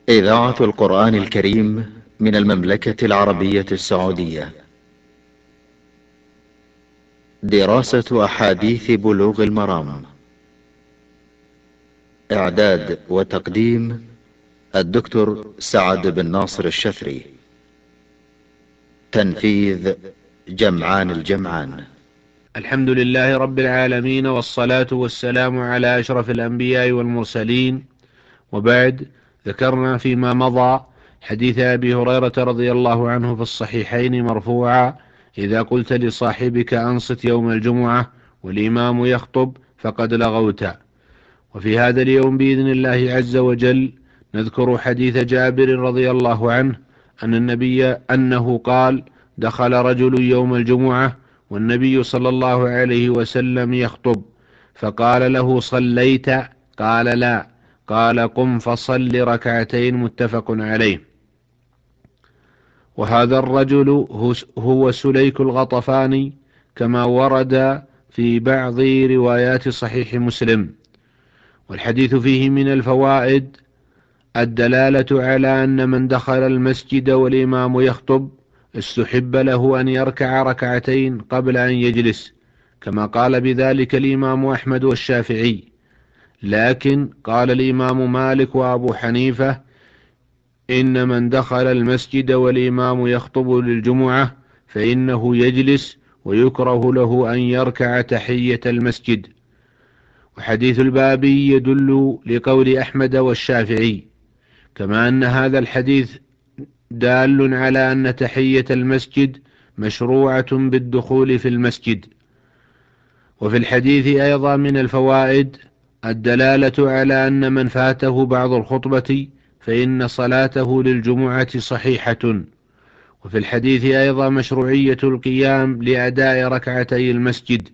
إذاعة القرآن الكريم من المملكة العربية السعودية. دراسة أحاديث بلوغ المرام. إعداد وتقديم الدكتور سعد بن ناصر الشفري. تنفيذ جمعان الجمعان. الحمد لله رب العالمين، والصلاة والسلام على أشرف الأنبياء والمرسلين، وبعد. ذكرنا فيما مضى حديث أبي هريرة رضي الله عنه في الصحيحين مرفوعا: إذا قلت لصاحبك أنصت يوم الجمعة والإمام يخطب فقد لغوت. وفي هذا اليوم بإذن الله عز وجل نذكر حديث جابر رضي الله عنه أن النبي أنه قال: دخل رجل يوم الجمعة والنبي صلى الله عليه وسلم يخطب، فقال له: صليت؟ قال: لا. قال: قم فصل ركعتين. متفق عليه. وهذا الرجل هو سليك الغطفاني كما ورد في بعض روايات صحيح مسلم. والحديث فيه من الفوائد الدلالة على أن من دخل المسجد والإمام يخطب استحب له أن يركع ركعتين قبل أن يجلس، كما قال بذلك الإمام أحمد والشافعي. لكن قال الإمام مالك وأبو حنيفة: إن من دخل المسجد والإمام يخطب للجمعة فإنه يجلس، ويكره له أن يركع تحية المسجد. وحديث الباب يدل لقول أحمد والشافعي، كما أن هذا الحديث دال على أن تحية المسجد مشروعة بالدخول في المسجد. وفي الحديث أيضا من الفوائد الدلالة على أن من فاته بعض الخطبة فإن صلاته للجمعة صحيحة. وفي الحديث أيضا مشروعية القيام لأداء ركعتي المسجد.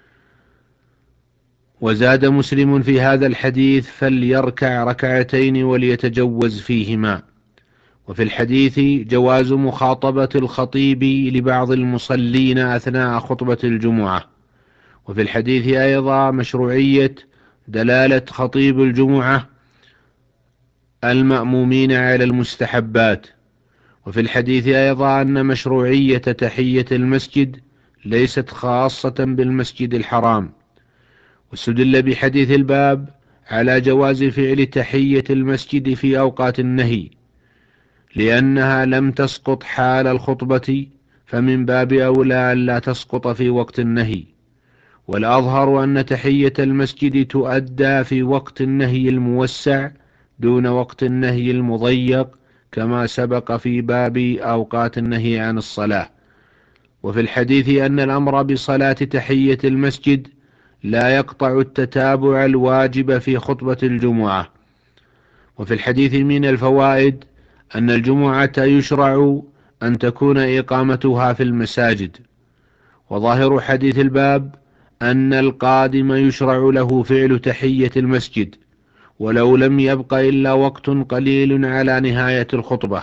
وزاد مسلم في هذا الحديث: فليركع ركعتين وليتجوز فيهما. وفي الحديث جواز مخاطبة الخطيب لبعض المصلين أثناء خطبة الجمعة. وفي الحديث أيضا مشروعية دلالة خطيب الجمعة المأمومين على المستحبات. وفي الحديث أيضا أن مشروعية تحية المسجد ليست خاصة بالمسجد الحرام. واستدل بحديث الباب على جواز فعل تحية المسجد في أوقات النهي، لأنها لم تسقط حال الخطبة، فمن باب أولى ألا تسقط في وقت النهي. والأظهر أن تحية المسجد تؤدى في وقت النهي الموسع دون وقت النهي المضيق، كما سبق في باب أوقات النهي عن الصلاة. وفي الحديث أن الأمر بصلاة تحية المسجد لا يقطع التتابع الواجب في خطبة الجمعة. وفي الحديث من الفوائد أن الجمعة يشرع أن تكون إقامتها في المساجد. وظاهر حديث الباب أن القادم يشرع له فعل تحية المسجد ولو لم يبق إلا وقت قليل على نهاية الخطبة.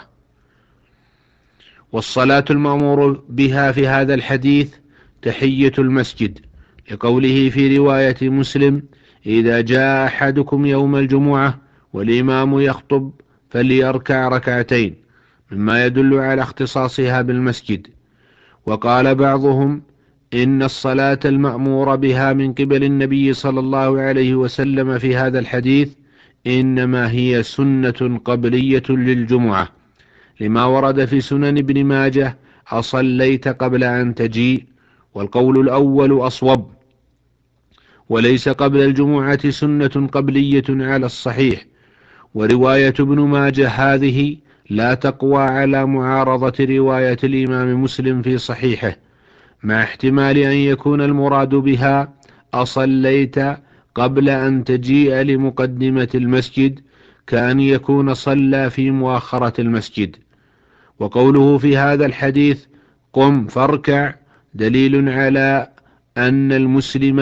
والصلاة المأمور بها في هذا الحديث تحية المسجد، لقوله في رواية مسلم: إذا جاء أحدكم يوم الجمعة والإمام يخطب فليركع ركعتين، مما يدل على اختصاصها بالمسجد. وقال بعضهم إن الصلاة المأمور بها من قبل النبي صلى الله عليه وسلم في هذا الحديث إنما هي سنة قبلية للجمعة، لما ورد في سنن ابن ماجه: أصليت قبل أن تجيء. والقول الأول أصوب، وليس قبل الجمعة سنة قبلية على الصحيح. ورواية ابن ماجه هذه لا تقوى على معارضة رواية الإمام مسلم في صحيحه، مع احتمال أن يكون المراد بها أصليت قبل أن تجيء لمقدمة المسجد، كأن يكون صلى في مؤخرة المسجد. وقوله في هذا الحديث قم فاركع دليل على أن المسلم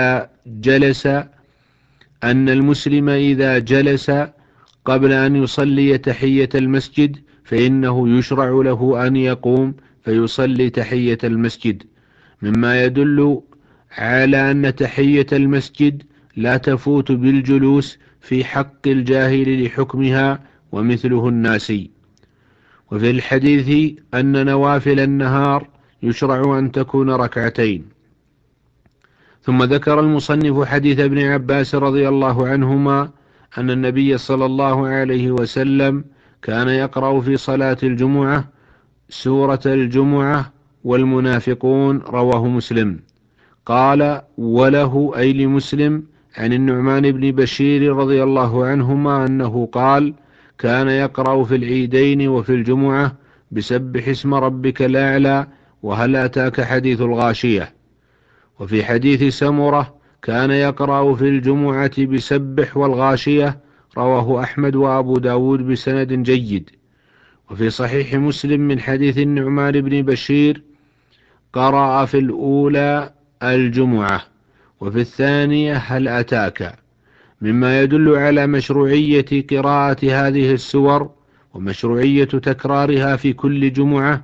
إذا جلس قبل أن يصلي تحية المسجد فإنه يشرع له أن يقوم فيصلي تحية المسجد، مما يدل على أن تحية المسجد لا تفوت بالجلوس في حق الجاهل لحكمها ومثله الناسي. وفي الحديث أن نوافل النهار يشرع أن تكون ركعتين. ثم ذكر المصنف حديث ابن عباس رضي الله عنهما أن النبي صلى الله عليه وسلم كان يقرأ في صلاة الجمعة سورة الجمعة والمنافقون، رواه مسلم. قال: وله أي لمسلم عن النعمان بن بشير رضي الله عنهما أنه قال: كان يقرأ في العيدين وفي الجمعة بسبح اسم ربك الأعلى وهل أتاك حديث الغاشية. وفي حديث سمرة كان يقرأ في الجمعة بسبح والغاشية، رواه أحمد وأبو داود بسند جيد. وفي صحيح مسلم من حديث النعمان بن بشير قرأ في الأولى الجمعة وفي الثانية هل أتاك، مما يدل على مشروعية قراءة هذه السور ومشروعية تكرارها في كل جمعة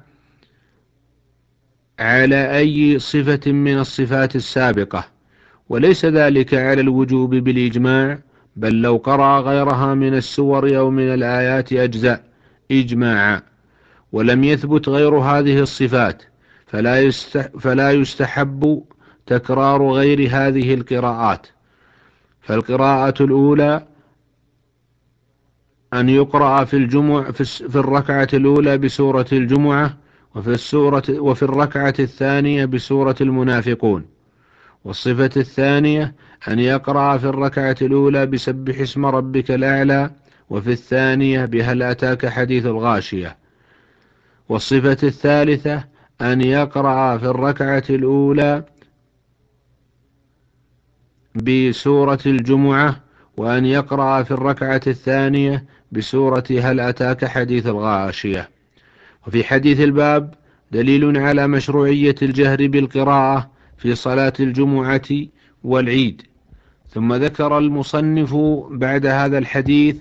على أي صفة من الصفات السابقة، وليس ذلك على الوجوب بالإجماع، بل لو قرأ غيرها من السور أو من الآيات أجزاء إجماعا. ولم يثبت غير هذه الصفات فلا يستحب تكرار غير هذه القراءات. فالقراءة الأولى أن يقرأ في الركعة الأولى بسورة الجمعة وفي الركعة الثانية بسورة المنافقون. والصفة الثانية أن يقرأ في الركعة الأولى بسبح اسم ربك الأعلى وفي الثانية بهل أتاك حديث الغاشية. والصفة الثالثة أن يقرأ في الركعة الأولى بسورة الجمعة وأن يقرأ في الركعة الثانية بسورة هل أتاك حديث الغاشية. وفي حديث الباب دليل على مشروعية الجهر بالقراءة في صلاة الجمعة والعيد. ثم ذكر المصنف بعد هذا الحديث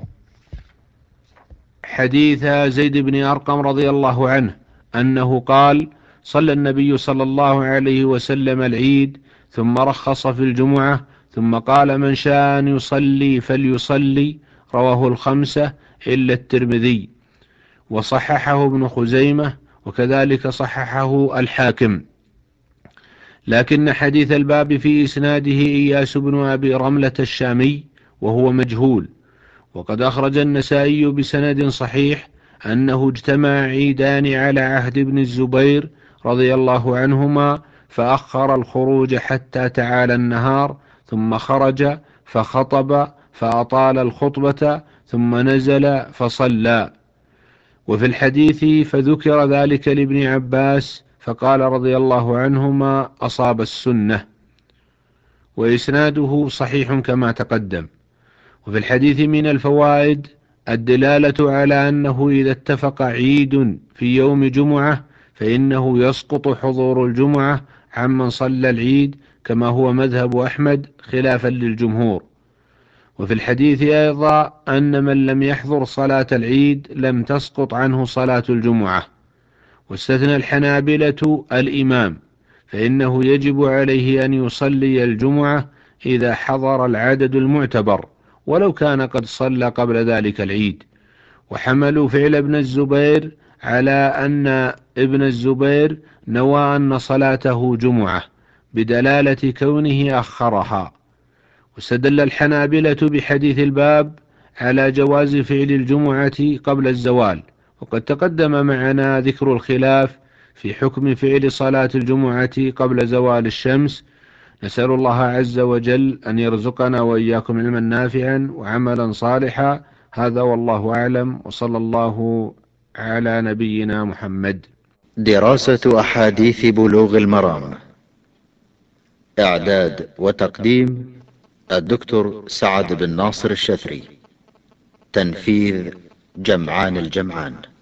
حديث زيد بن أرقم رضي الله عنه أنه قال: صلى النبي صلى الله عليه وسلم العيد ثم رخص في الجمعة ثم قال: من شاء أن يصلي فليصلي، رواه الخمسة إلا الترمذي، وصححه ابن خزيمة، وكذلك صححه الحاكم. لكن حديث الباب في إسناده إياس بن أبي رملة الشامي وهو مجهول. وقد أخرج النسائي بسند صحيح أنه اجتمع عيدان على عهد ابن الزبير رضي الله عنهما فأخر الخروج حتى تعالى النهار، ثم خرج فخطب فأطال الخطبة ثم نزل فصلى. وفي الحديث فذكر ذلك لابن عباس فقال رضي الله عنهما: أصاب السنة. وإسناده صحيح كما تقدم. وفي الحديث من الفوائد الدلالة على أنه إذا اتفق عيد في يوم جمعة فإنه يسقط حضور الجمعة عمن صلى العيد، كما هو مذهب أحمد خلافا للجمهور. وفي الحديث أيضا أن من لم يحضر صلاة العيد لم تسقط عنه صلاة الجمعة. واستثنى الحنابلة الإمام، فإنه يجب عليه أن يصلي الجمعة إذا حضر العدد المعتبر ولو كان قد صلى قبل ذلك العيد. وحملوا فعل ابن الزبير على أن ابن الزبير نوى أن صلاته جمعة بدلالة كونه أخرها. واستدل الحنابلة بحديث الباب على جواز فعل الجمعة قبل الزوال، وقد تقدم معنا ذكر الخلاف في حكم فعل صلاة الجمعة قبل زوال الشمس. نسأل الله عز وجل أن يرزقنا وإياكم علما نافعا وعملا صالحا. هذا والله أعلم، وصلى الله على نبينا محمد. دراسة أحاديث بلوغ المرام، إعداد وتقديم الدكتور سعد بن ناصر الشثري، تنفيذ جمعان الجمعان.